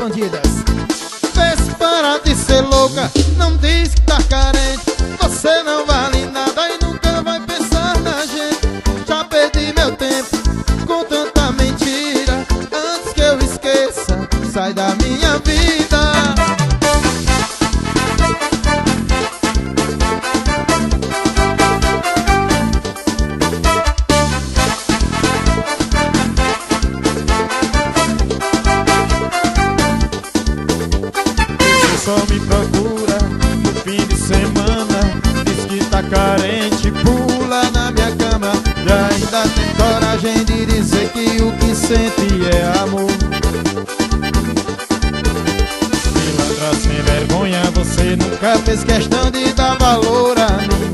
bandidas. Fez parar de ser louca, não diz que tá carente. Você não vale nada e nunca vai pensar na gente. Já perdi meu tempo com tanta mentira. Antes que eu esqueça, sai da minha vida. Só me procura no fim de semana, diz que tá carente, Pula na minha cama e ainda tem coragem de dizer que o que sente é amor. pilantra sem vergonha, você nunca Fez questão de dar valor a mim.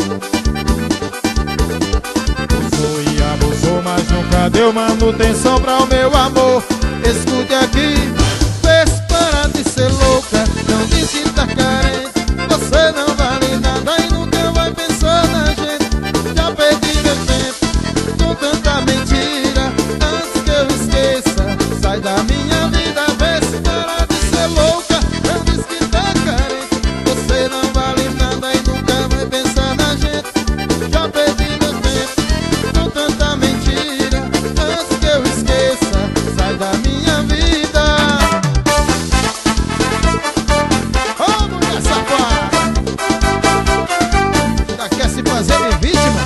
usou e abusou, mas nunca deu Manutenção pra o meu amor. Escute aqui. Fez parar de ser louca, não disse que tá carente. Você não vale nada e nunca vai pensar na gente. Já perdi meu tempo com tanta mentira. Antes que eu esqueça, sai da minha vida. Fez parar de ser louca, não disse que tá carente. Você não vale nada e nunca vai pensar na gente. Já perdi meu tempo com tanta mentira. Antes que eu esqueça, sai da minha vida. Ô, mulher safada, ainda quer se fazer de vítima?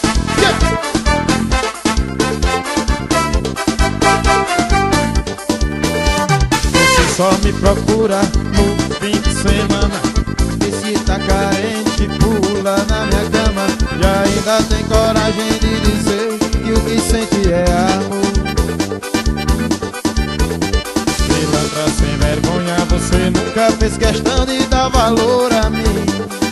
Você só me procura no fim de semana, E se tá carente, pula na minha cama e ainda tem coragem de dizer que o que sente é amor. pilantra sem vergonha, você nunca Fez questão de dar valor a mim.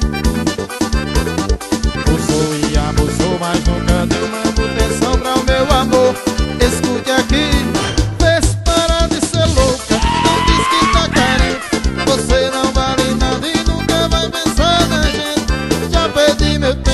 usou e abusou, mas nunca deu Manutenção pra o meu amor. Escute aqui. Fez parar de ser louca, não diz que tá carente. Você não vale nada e nunca vai pensar na gente. Já perdi meu tempo